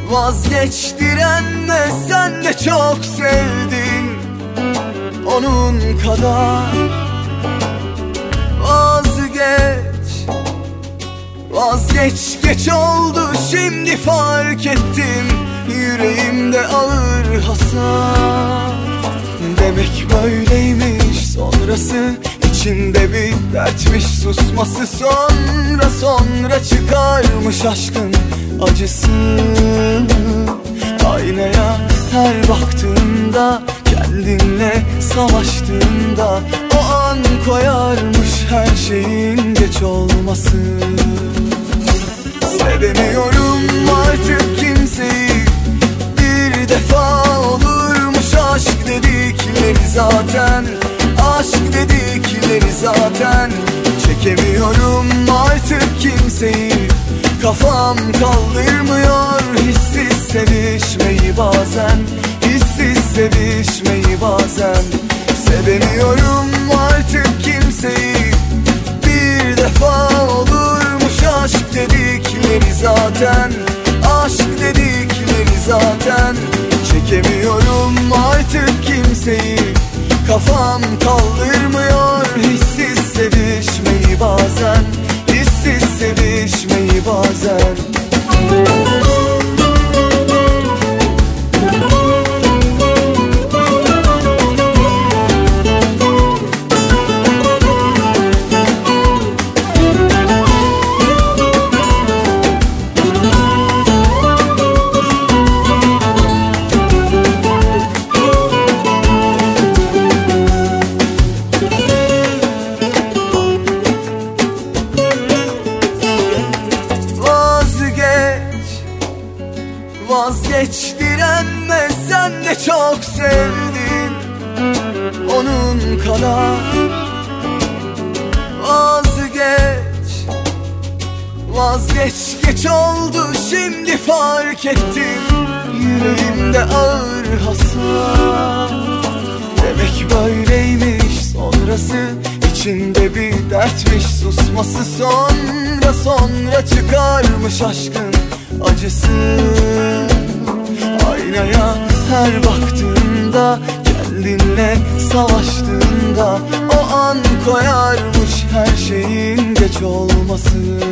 Vazgeç direnme, sen de çok sevdin onun kadar. Vazgeç, geç oldu şimdi fark ettim, yüreğimde ağır hasar. Demek böyleymiş sonrası, içinde bir dertmiş susması, sonra çıkarmış aşkın acısı. Aynaya her baktığında, kendinle savaştığında, o an koyarmış her şeyin geç olması. Sevemiyorum artık kimseyi, bir defa olurmuş aşk dedikleri zaten, aşk dedikleri zaten. Çekemiyorum artık kimseyi, kafam kaldırmıyor hissiz sevişmeyi bazen, hissiz sevişmeyi bazen. Sevemiyorum artık kimseyi, bir defa olurmuş aşk dedikleri zaten, aşk dedikleri zaten. Çekemiyorum artık kimseyi, kafam kaldırmıyor hissiz sevişmeyi bazen, hissiz sevişmeyi bazen. Vazgeç direnme, sen de çok sevdin onun kadar. Vazgeç, geç oldu şimdi fark ettim, yüreğimde ağır hasar. Demek böyleymiş sonrası, içinde bir dertmiş susması, sonra çıkarmış aşkın acısı. Aynaya her baktığında, kendinle savaştığında, o an koyarmış her şeyin geç olması.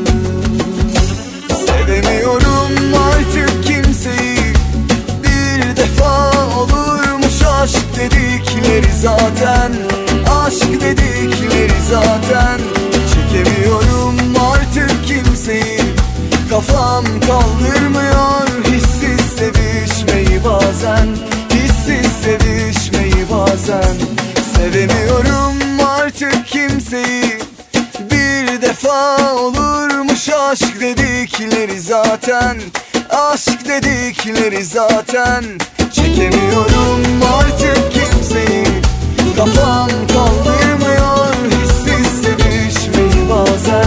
Sevemiyorum artık kimseyi, bir defa olurmuş aşk dedikleri zaten, aşk dedikleri zaten. Çekemiyorum artık kimseyi, kafam kaldırmıyor hissiz sevişmeyi bazen, hissiz sevişmeyi bazen. Sevemiyorum artık kimseyi, bir defa olurmuş aşk dedikleri zaten, aşk dedikleri zaten. Çekemiyorum artık kimseyi, kafam kaldırmıyor hissiz sevişmeyi bazen.